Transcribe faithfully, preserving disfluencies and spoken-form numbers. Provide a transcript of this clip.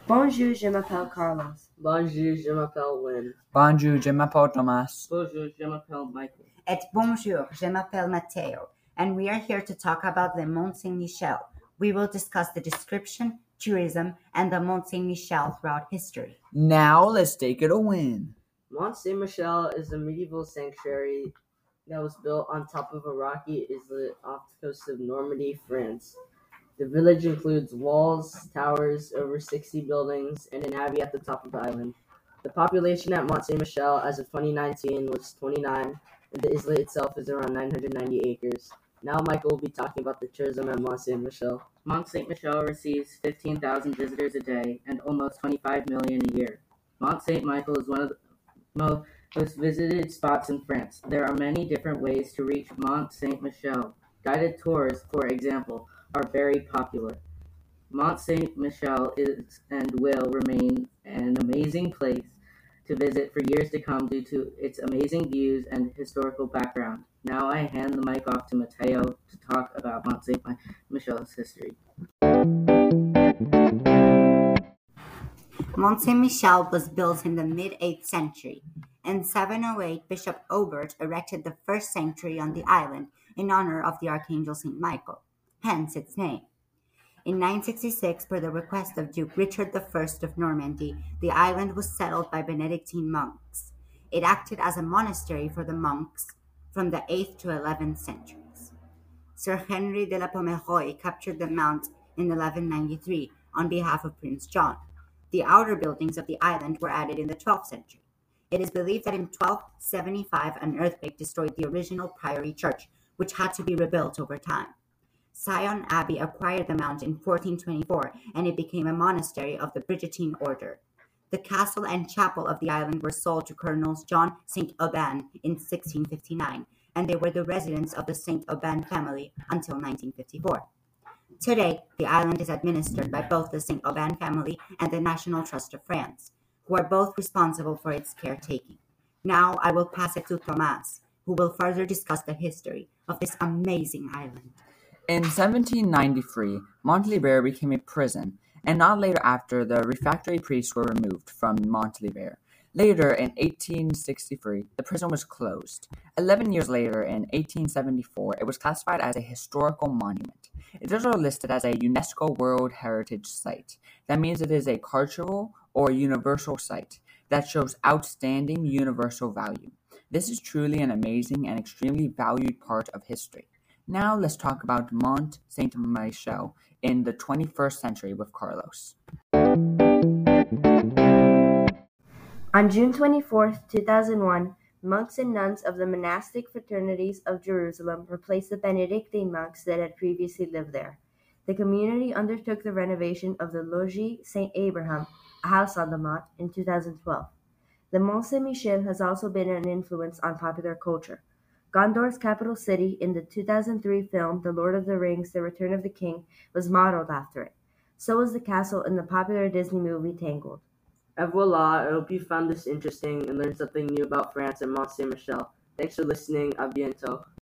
Bonjour, je m'appelle Carlos. Bonjour, je m'appelle Win. Bonjour, je m'appelle Thomas. Bonjour, je m'appelle Michael. Et bonjour, je m'appelle Matteo, and we are here to talk about the Mont Saint-Michel. We will discuss the description, tourism, and the Mont Saint-Michel throughout history. Now let's take it a win. Mont Saint-Michel is a medieval sanctuary that was built on top of a rocky islet off the coast of Normandy, France. The village includes walls, towers, over sixty buildings, and an abbey at the top of the island. The population at Mont Saint-Michel as of twenty nineteen was twenty-nine, and the islet itself is around nine hundred ninety acres. Now Michael will be talking about the tourism at Mont Saint-Michel. Mont Saint-Michel receives fifteen thousand visitors a day and almost twenty-five million a year. Mont Saint-Michel is one of the most visited spots in France. There are many different ways to reach Mont Saint-Michel. Guided tours, for example, are very popular. Mont Saint-Michel is and will remain an amazing place to visit for years to come due to its amazing views and historical background. Now I hand the mic off to Matteo to talk about Mont Saint-Michel's history. Mont Saint-Michel was built in the mid-eighth century. In seven oh eight, Bishop Aubert erected the first sanctuary on the island in honor of the Archangel Saint Michael, hence its name. In nine sixty-six, per the request of Duke Richard the First of Normandy, the island was settled by Benedictine monks. It acted as a monastery for the monks from the eighth to eleventh centuries. Sir Henry de la Pomeroy captured the mount in eleven ninety-three on behalf of Prince John. The outer buildings of the island were added in the twelfth century. It is believed that in twelve seventy-five, an earthquake destroyed the original priory church, which had to be rebuilt over time. Sion Abbey acquired the mount in fourteen twenty-four, and it became a monastery of the Brigittine order. The castle and chapel of the island were sold to Colonels John Saint Aubin in sixteen fifty-nine, and they were the residence of the Saint Aubin family until nineteen fifty-four. Today, the island is administered by both the Saint Aubin family and the National Trust of France, who are both responsible for its caretaking. Now I will pass it to Thomas, who will further discuss the history of this amazing island. In seventeen ninety-three, Montliber became a prison, and not later after the refractory priests were removed from Montliber. Later, in eighteen sixty-three, the prison was closed. Eleven years later, in eighteen seventy-four, it was classified as a historical monument. It is also listed as a UNESCO World Heritage Site. That means it is a cultural or universal site that shows outstanding universal value. This is truly an amazing and extremely valued part of history. Now let's talk about Mont Saint-Michel in the twenty-first century with Carlos. On June twenty-fourth, two thousand one, monks and nuns of the monastic fraternities of Jerusalem replaced the Benedictine monks that had previously lived there. The community undertook the renovation of the Logis Saint Abraham, a house on the Mont, in two thousand twelve. The Mont Saint-Michel has also been an influence on popular culture. Gondor's capital city in the two thousand three film The Lord of the Rings: The Return of the King was modeled after it. So was the castle in the popular Disney movie Tangled. Et voila, I hope you found this interesting and learned something new about France and Mont Saint-Michel. Thanks for listening. A bientôt.